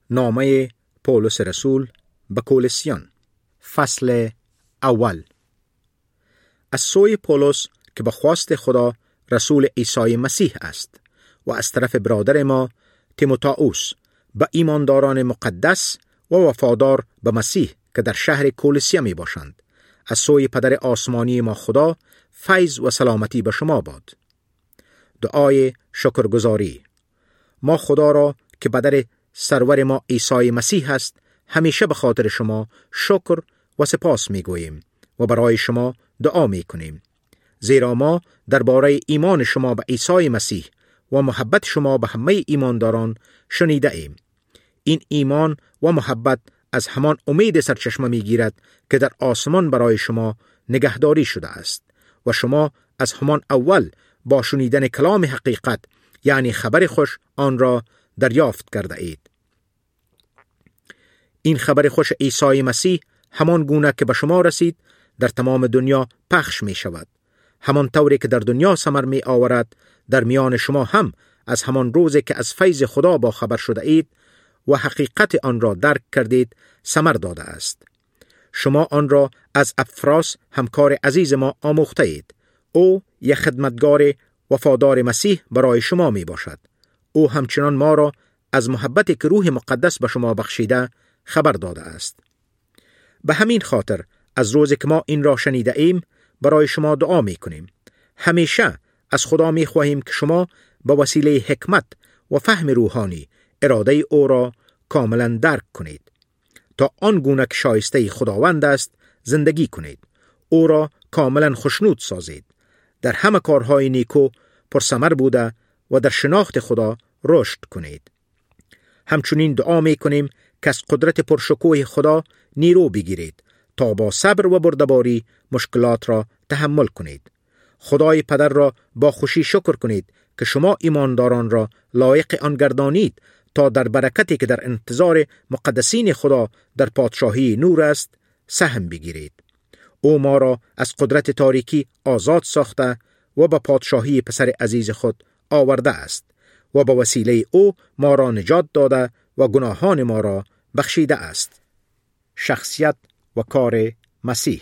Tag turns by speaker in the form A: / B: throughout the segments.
A: نامه پولس رسول به کولوسیان، فصل اول. از سوی پولس که به خواست خدا رسول عیسی مسیح است و از طرف برادر ما تیموتائوس به ایمانداران مقدس و وفادار به مسیح که در شهر کولوسیه می باشند، از سوی پدر آسمانی ما خدا فیض و سلامتی به شما باد. دعای شکرگزاری. ما خدا را که پدر سرور ما عیسی مسیح است همیشه به خاطر شما شکر و سپاس می گوییم و برای شما دعا می کنیم، زیرا ما درباره ایمان شما به عیسی مسیح و محبت شما به همه ایمانداران شنیده ایم. این ایمان و محبت از همان امید سرچشمه می گیرد که در آسمان برای شما نگهداری شده است و شما از همان اول با شنیدن کلام حقیقت یعنی خبر خوش آن را دریافت کرده اید. این خبر خوش عیسی مسیح همان گونه که به شما رسید در تمام دنیا پخش می شود. همان طوری که در دنیا ثمر می آورد در میان شما هم از همان روزی که از فیض خدا با خبر شده اید و حقیقت آن را درک کردید ثمر داده است. شما آن را از افراس همکار عزیز ما آموخته اید. او یک خدمتگار وفادار مسیح برای شما می باشد. او همچنان ما را از محبتی که روح مقدس به شما بخشیده خبر داده است. به همین خاطر از روزی که ما این را شنیده ایم برای شما دعا می کنیم. همیشه از خدا می خواهیم که شما با وسیله حکمت و فهم روحانی اراده او را کاملا درک کنید تا آن گونه که شایسته خداوند است زندگی کنید. او را کاملا خوشنود سازید. در همه کارهای نیکو پرثمر بوده و در شناخت خدا رشد کنید. همچنین دعا می کنیم که از قدرت پرشکوه خدا نیرو بگیرید تا با صبر و بردباری مشکلات را تحمل کنید. خدای پدر را با خوشی شکر کنید که شما ایمانداران را لایق آن گردانید تا در برکتی که در انتظار مقدسین خدا در پادشاهی نور است سهم بگیرید. او ما را از قدرت تاریکی آزاد ساخته و به پادشاهی پسر عزیز خود آورده است و به وسیله او ما را نجات داده و گناهان ما را بخشیده است. شخصیت و کار مسیح.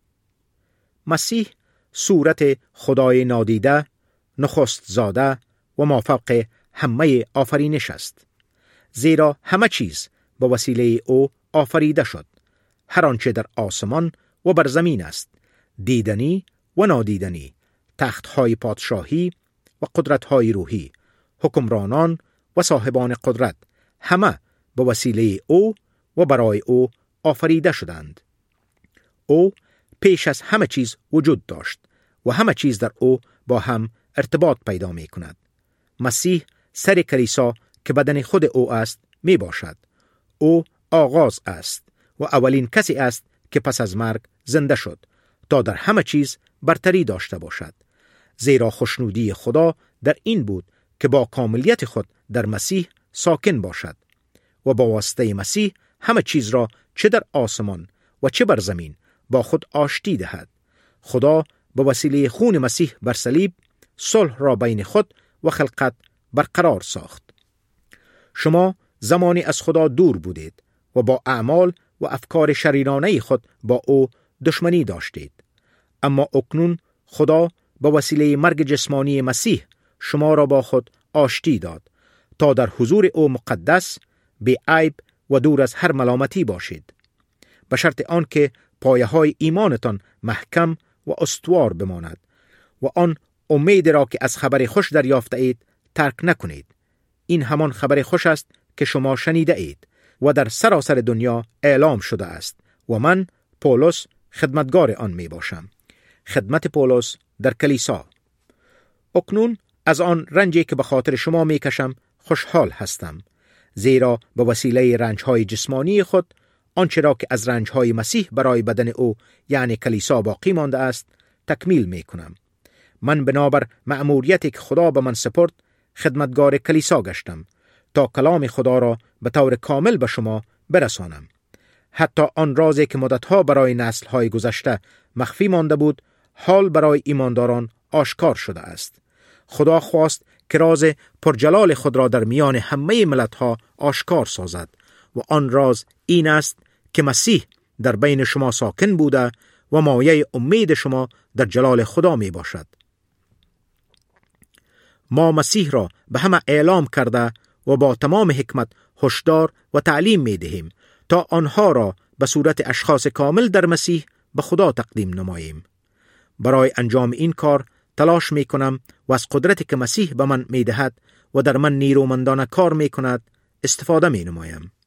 A: مسیح صورت خدای نادیده، نخست زاده و مافوق همه آفرینش است، زیرا همه چیز به وسیله او آفریده شد. هر آنچه در آسمان و بر زمین است، دیدنی و نادیدنی، تختهای پادشاهی و قدرتهای روحی، حکمرانان و صاحبان قدرت، همه به وسیله او و برای او آفریده شدند. او پیش از همه چیز وجود داشت و همه چیز در او با هم ارتباط پیدا می کند. مسیح سر کلیسا که بدن خود او است می باشد. او آغاز است و اولین کسی است که پس از مرگ زنده شد تا در همه چیز برتری داشته باشد، زیرا خوشنودی خدا در این بود که با کاملیت خود در مسیح ساکن باشد و با واسطه مسیح همه چیز را چه در آسمان و چه بر زمین با خود آشتی دهد. خدا با وسیله خون مسیح بر صلیب صلح را بین خود و خلقت برقرار ساخت. شما زمانی از خدا دور بودید و با اعمال و افکار شریرانه خود با او دشمنی داشتید، اما اکنون خدا با وسیله مرگ جسمانی مسیح شما را با خود آشتی داد تا در حضور او مقدس، بی عیب و دور از هر ملامتی باشید، به شرط آن که پایه های ایمانتان محکم و استوار بماند و آن امید را که از خبر خوش دریافته اید ترک نکنید. این همان خبر خوش است که شما شنیده اید و در سراسر دنیا اعلام شده است و من پولس خدمتگار آن می باشم. خدمت پولس در کلیسا. اکنون از آن رنجی که به خاطر شما می کشم خوشحال هستم، زیرا به وسیله رنجهای جسمانی خود آنچه را که از رنجهای مسیح برای بدن او یعنی کلیسا باقی مانده است تکمیل می کنم. من بنابر مأموریتی که خدا به من سپرد خدمتگار کلیسا گشتم تا کلام خدا را به طور کامل به شما برسانم. حتی آن رازی که مدتها برای نسل‌های گذشته مخفی مانده بود حال برای ایمانداران آشکار شده است. خدا خواست که راز پرجلال خود را در میان همه ملت‌ها آشکار سازد و آن راز این است که مسیح در بین شما ساکن بوده و مایه امید شما در جلال خدا می باشد. ما مسیح را به همه اعلام کرده و با تمام حکمت هشدار و تعلیم می دهیم تا آنها را به صورت اشخاص کامل در مسیح به خدا تقدیم نماییم. برای انجام این کار تلاش می کنم و از قدرتی که مسیح به من می دهد و در من نیرومندانه کار می کند استفاده می نمایم.